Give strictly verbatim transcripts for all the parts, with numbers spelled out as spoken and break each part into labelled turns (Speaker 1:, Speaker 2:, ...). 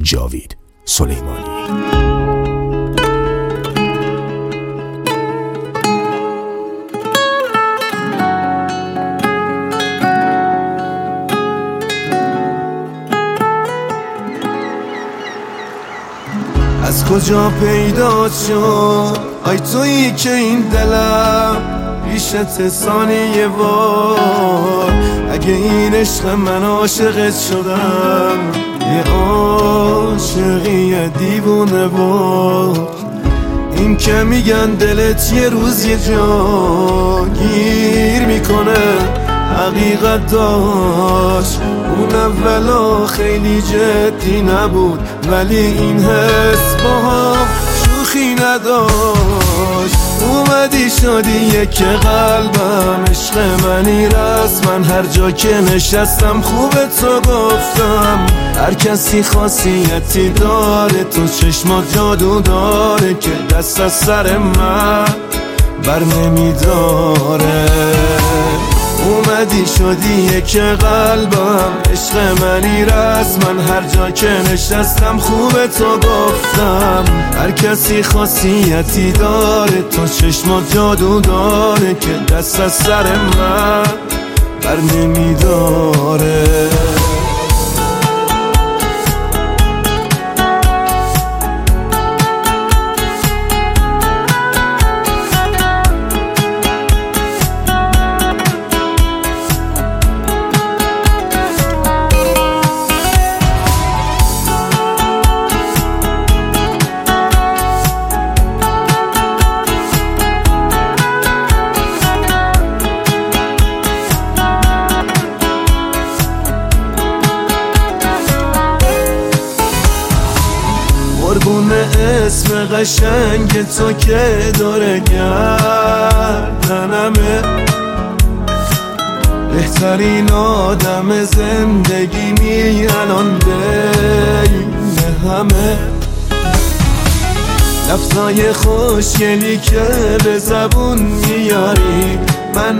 Speaker 1: جاوید سلیمانی.
Speaker 2: از کجا پیدا شد آی تویی که این دلم پیشت ثانیه وار؟ اگه این عشق من عاشقت شدم، یه عاشقی دیوونه وار. این که میگن دلت یه روز یه جا گیر میکنه، حقیقت داشت. اون اولا خیلی جدی نبود، ولی این حس با هم شوخی نداشت. اومدی شدی یک قلبم، عشق منی رسمن. هر جا که نشستم خوبه تو گفتم. هر کسی خاصیتی داره، تو چشمات جادو داره که دست از سر من بر نمیداره. اومدی شدی یک قلبم، عشق منی رسمن. هر جا که نشستم خوبه تو گفتم. هر کسی خاصیتی داره، تو چشمات جادو داره که دست از سر من بر نمیداره. قربون اسم قشنگ تو که داره گردنمه، بهترین آدم زندگی می الان بین همه. لفظای خوشگلی که به زبون میاری، من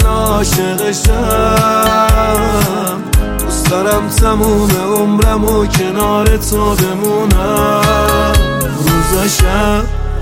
Speaker 2: عاشقشم. دوست دارم تموم عمرم و کنار تو بمونم روز شب.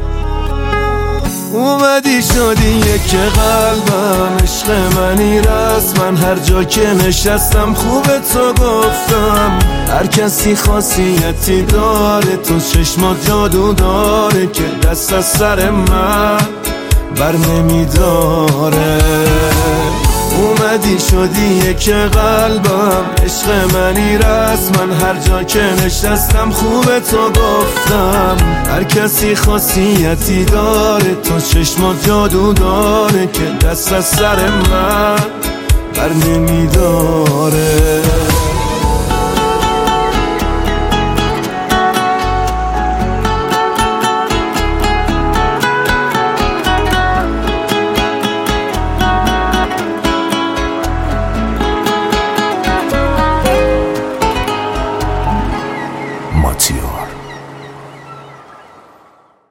Speaker 2: اومدی شدی یک قلبم، عشق منی رسمن. هر جا که نشستم خوبه تو گفتم. هر کسی خاصیتی داره، تو چشمات جادو داره که دست از سر من بر نمیداره. اومدی شدی یک قلبم، عشق منی رسمن. هر جا که نشستم خوبه تو گفتم. هر کسی خاصیتی داره، تو چشمات جادو داره که دست از سر من بر نمیداره.